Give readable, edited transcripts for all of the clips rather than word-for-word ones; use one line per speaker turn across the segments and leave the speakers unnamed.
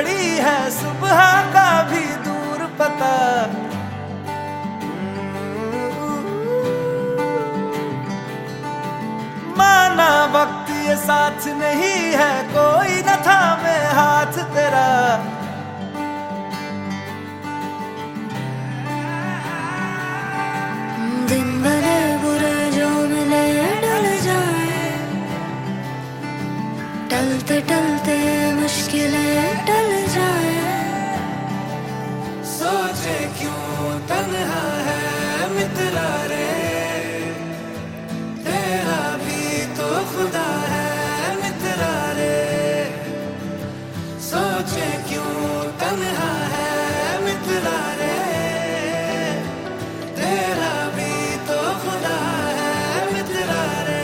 पड़ी है सुबह का भी दूर पता। माना वक्त ये साथ नहीं है, कोई न थामे हाथ तेरा।
दिन भले बुरे जो मिले डल जाए, टलते टलते मुश्किलें टल जाए।
सोचे क्यों तन्हा है मित्रा रे, तेरा भी तो खुदा है मित्रा रे। सोचे क्यों तन्हा है मित्रा रे, तेरा भी तो खुदा है मित्रा रे।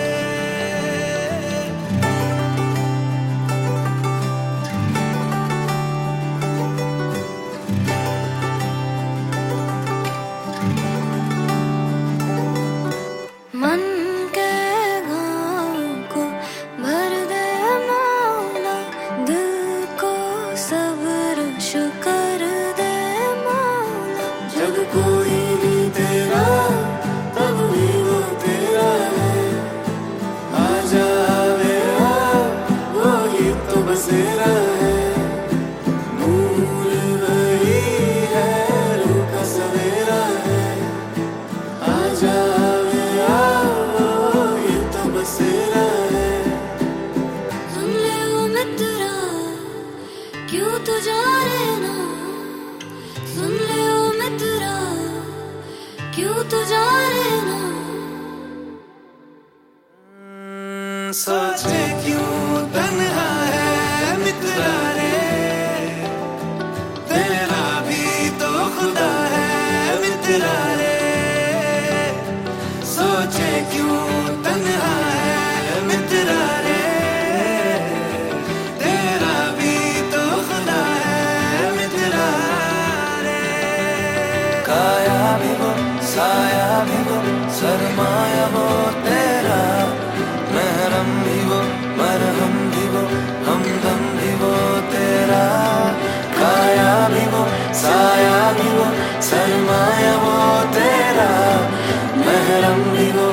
मन के घाव को भर दे मौला, दिल को सब्र शुक्र दे मौला। जब कोई नहीं तेरा तब भी वो तेरा है।
आजा मेरा वो ही तो बसेरा है, नूर वही है रूह का सवेरा है। आजा मेरा वो ही तो बसेरा है।
सुन ले ओ मित्रा क्यों तू जा रे ना, सुन ले ओ मित्रा क्यों तू जा रे ना।
सोचे क्यों तन्हा है मित्रा रे, तेरा भी तो खुदा है मित्रा रे। सोचे क्यों तन्हा है मित्रा रे, तेरा भी तो खुदा है मित्रा रे। काया भी वो साया भी वो सरमाया वो तेरा, महरम भी वो मरहम भी वो हमदम भी वो तेरा। काया भी वो साया भी वो सरमाया वो तेरा, महरम भी वो